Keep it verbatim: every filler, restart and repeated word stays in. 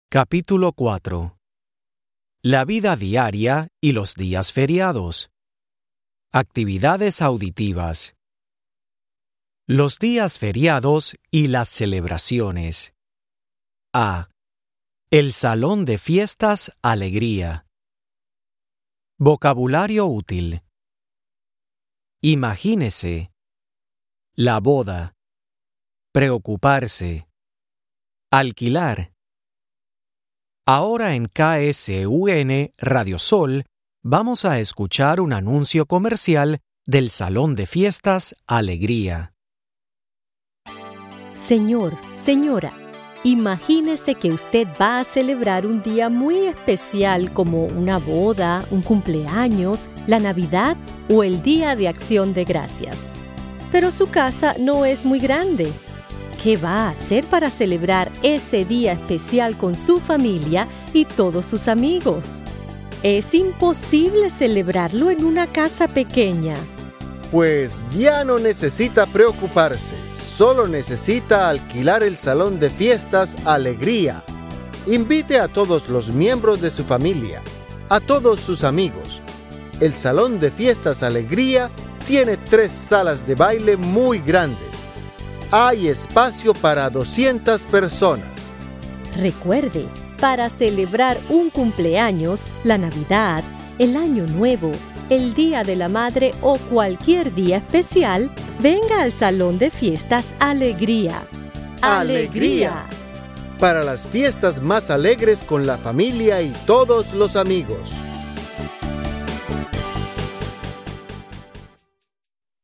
Capítulo cuatro. La vida diaria y los días feriados. Actividades auditivas. Los días feriados y las celebraciones. A. El salón de fiestas Alegría. Vocabulario útil. Imagínese. La boda. Preocuparse. Alquilar. Ahora en K S U N Radio Sol vamos a escuchar un anuncio comercial del Salón de Fiestas Alegría. Señor, señora, imagínese que usted va a celebrar un día muy especial como una boda, un cumpleaños, la Navidad o el Día de Acción de Gracias. Pero su casa no es muy grande. ¿Qué va a hacer para celebrar ese día especial con su familia y todos sus amigos? Es imposible celebrarlo en una casa pequeña. Pues ya no necesita preocuparse, solo necesita alquilar el salón de fiestas Alegría. Invite a todos los miembros de su familia, a todos sus amigos. El salón de fiestas Alegría tiene tres salas de baile muy grandes. Hay espacio para doscientas personas. Recuerde, para celebrar un cumpleaños, la Navidad, el Año Nuevo, el Día de la Madre o cualquier día especial, venga al Salón de Fiestas Alegría. ¡Alegría! Para las fiestas más alegres con la familia y todos los amigos.